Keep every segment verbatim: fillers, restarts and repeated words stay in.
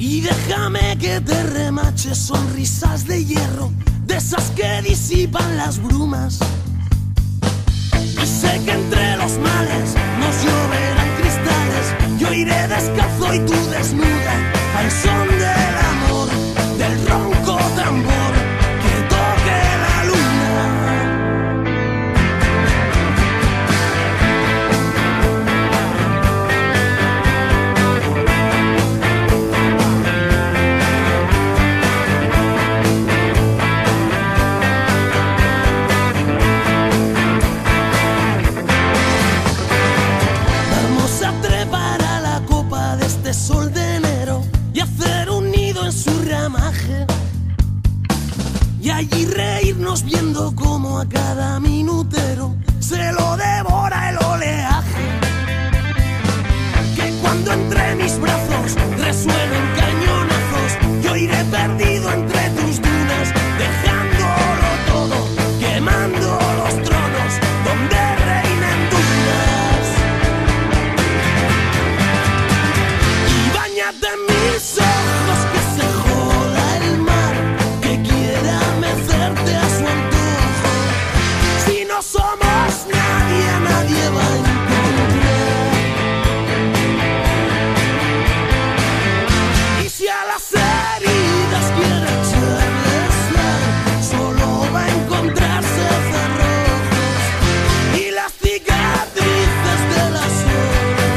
Y déjame que te remache sonrisas de hierro, de esas que disipan las brumas. Y sé que entre los males nos lloverán cristales. Yo iré descalzo y tú desnuda, al son del amor, del ronco tambor que toque la luna. Sol de enero y hacer un nido en su ramaje, y allí reírnos viendo como a cada minutero se lo devora el oleaje. Que cuando entre mis brazos resuenen cañonazos, yo iré perdido entre tus dunas, dejándolo todo, quemando los tronos donde reinen dunas. De mis ojos que se joda el mar, que quiera mecerte a su antojo. Si no somos nadie, nadie va a encontrar. Y si a las heridas quiere echarles sal, solo va a encontrarse cerrojos y las cicatrices de la soledad.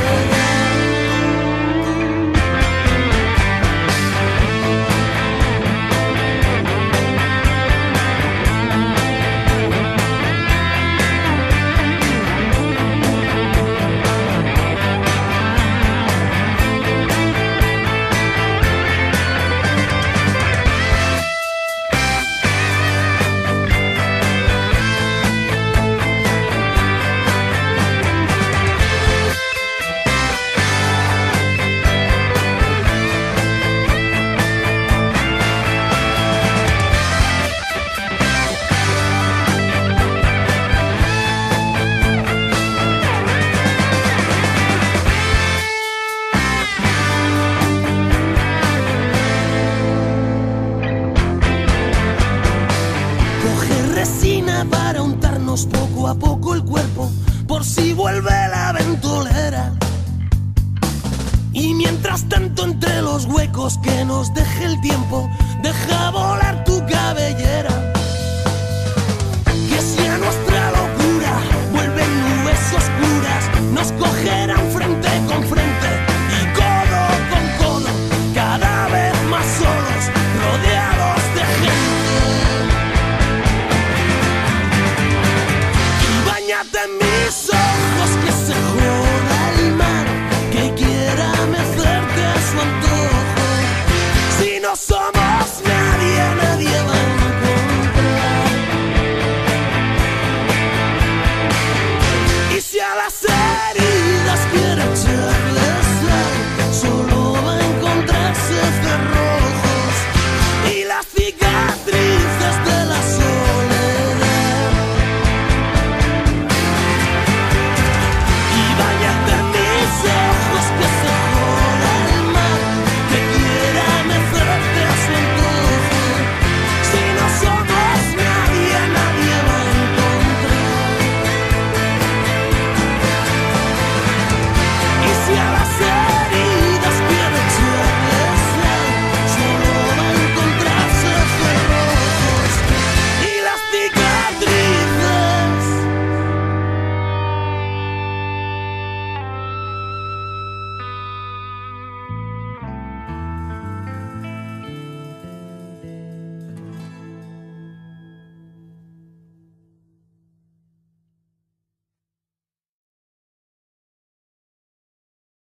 Para untarnos poco a poco el cuerpo, por si vuelve la ventolera. Y mientras tanto, entre los huecos que nos deje el tiempo, deja volar tu cabellera. Que si a nuestra locura vuelven nubes oscuras, nos cogerán frente con frente y codo con codo, cada vez más solos, rodeados de gente. Báñate en mis ojos que se joda el mar, que quiera mecerte a su antojo. Si no somos